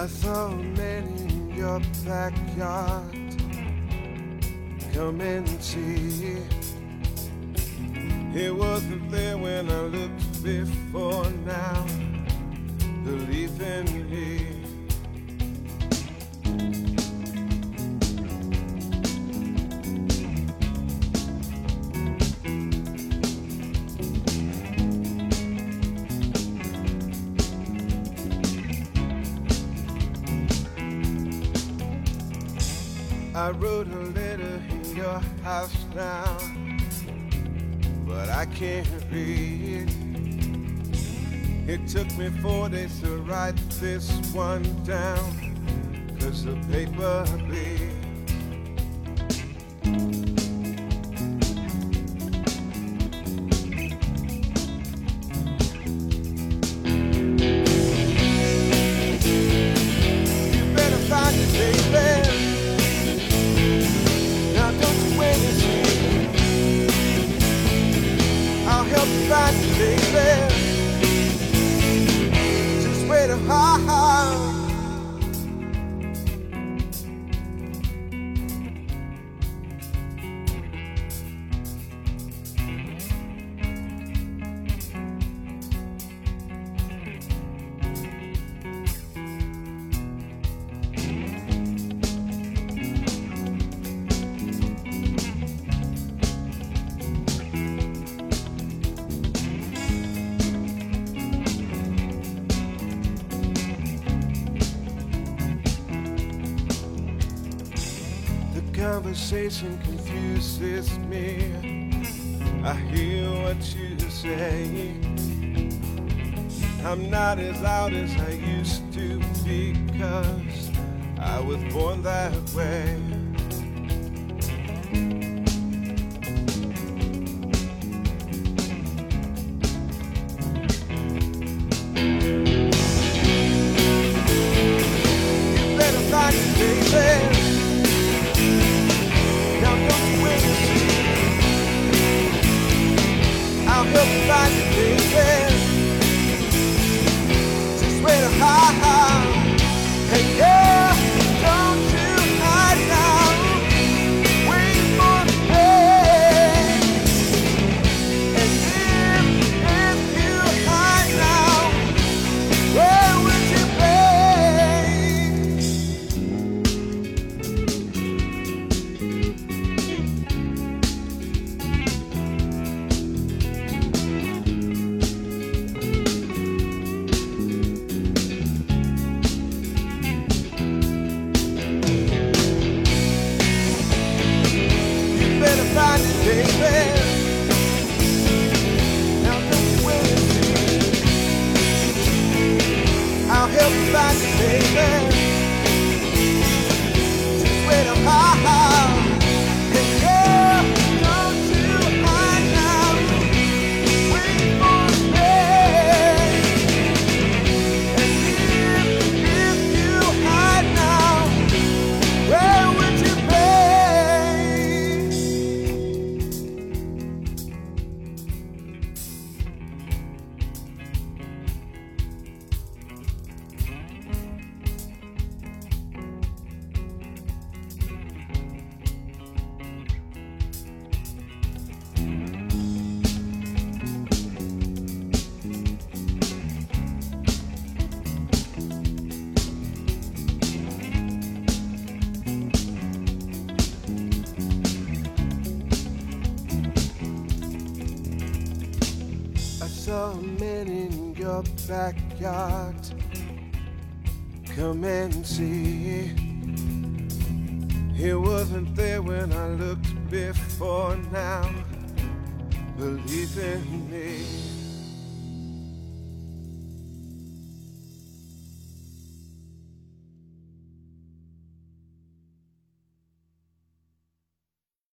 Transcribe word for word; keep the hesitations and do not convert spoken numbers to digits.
saw a man in your backyard. Come and see. He wasn't there when I looked before now. Believe in me. I wrote a letter in your house now, but I can't read. It took me four days to write this one down, 'cause the paper bleeds. You better find it, baby. I'll help you find it, baby. Just wait a while. Conversation confuses me. I hear what you say. I'm not as loud as I used to because I was born that way. You better find it, baby. I'll help you find it, baby. Just wait a while. Hey, yeah, don't you hide now. Wait for me. And if, if you hide now, where would you be? Find it, baby. Now don't you wait and see. I'll help you find it, baby. Just wait a while. Hey, yeah, don't you hide now. Wait for me. And if, if you hide now, where would you be? I saw a man in your backyard. Come and see. He wasn't there when I looked before now. Believe in me.